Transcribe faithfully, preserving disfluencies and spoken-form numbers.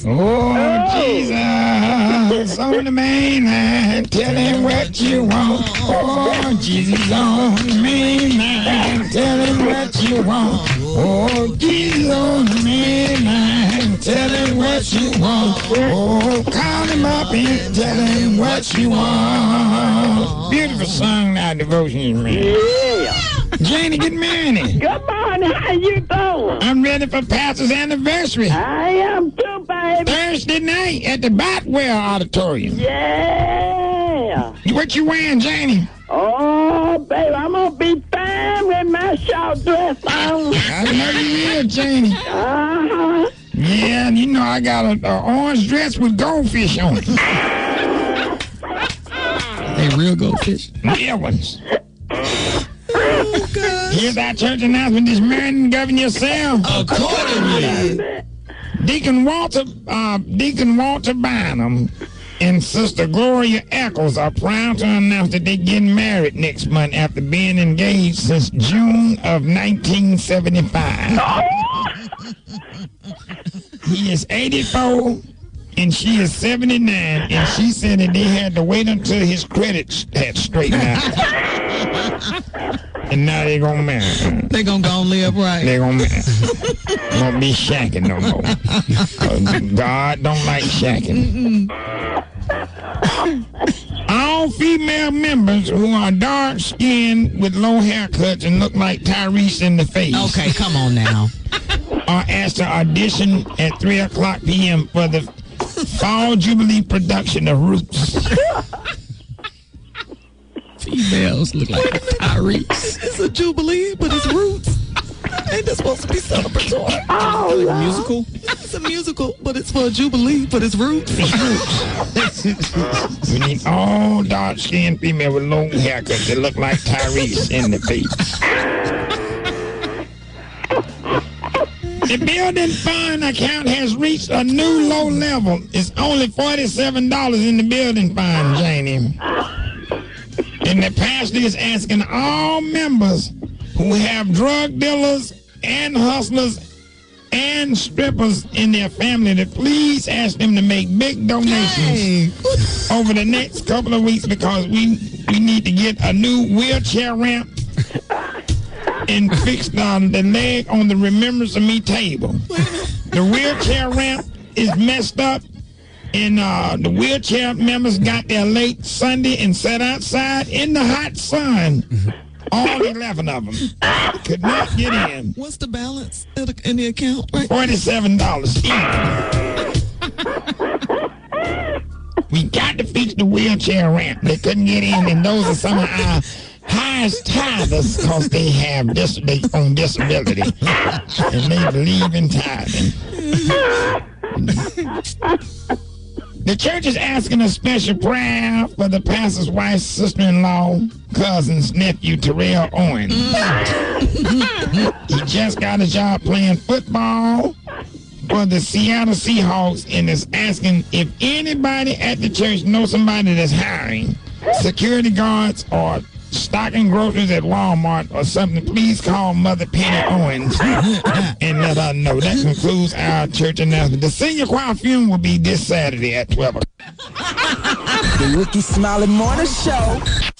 Oh, oh. Jesus on the main line, tell him what you want. Oh, Jesus on the main line, tell him what you want. Oh, Jesus on the main line, tell him what you want. Oh, call him up and tell him what you want. Beautiful song now, Devotions, man. Yeah. Janie, good morning. Good morning. How you doing? I'm ready for Pastor's anniversary. I am too, baby. Thursday night at the Botwell Auditorium. Yeah. What you wearing, Janie? Oh, baby, I'm going to be fine with my short dress on. I know you will, Janie. Uh-huh. Yeah, you know I got an orange dress with goldfish on it. They real goldfish? Real ones. Oh, here's our church announcement this morning. Govern yourself accordingly. Deacon Walter, uh, Deacon Walter Bynum and Sister Gloria Eccles are proud to announce that they're getting married next month after being engaged since June of nineteen seventy-five. He is eighty-four and she is seventy-nine, and she said that they had to wait until his credits had straightened out. And now they're gonna marry. They gonna go and live right. They're gonna marry. Won't be shacking no more. Uh, God don't like shacking. All female members who are dark skinned with low haircuts and look like Tyrese in the face. Okay, come on now. Are asked to audition at three o'clock p.m. for the Fall Jubilee production of Roots. Females look like Tyrese. It's a Jubilee, but it's Roots. Ain't that supposed to be celebratory? Oh, like a musical? It's a musical, but it's for a Jubilee, but it's Roots. It's Roots. We need all dark-skinned female with long haircuts that look like Tyrese in the face. The building fund account has reached a new low level. It's only forty-seven dollars in the building fund, Janie. And the pastor is asking all members who have drug dealers and hustlers and strippers in their family to please ask them to make big donations hey. over the next couple of weeks, because we, we need to get a new wheelchair ramp and fix um, the leg on the Remembrance of Me table. The wheelchair ramp is messed up, and uh, the wheelchair members got there late Sunday and sat outside in the hot sun. All eleven of them could not get in. What's the balance in the account? Right? forty-seven dollars each. We got to fix the wheelchair ramp. They couldn't get in, and those are some of our highest tithers because they have dis- they on disability and they believe in tithing. The church is asking a special prayer for the pastor's wife's sister-in-law, cousin's nephew, Terrell Owens. He just got a job playing football for the Seattle Seahawks and is asking if anybody at the church knows somebody that's hiring, security guards or stocking groceries at Walmart or something. Please call Mother Penny Owens and let her know. That concludes our church announcement. The senior choir funeral will be this Saturday at twelve o'clock. The Ricky Smiley Morning Show.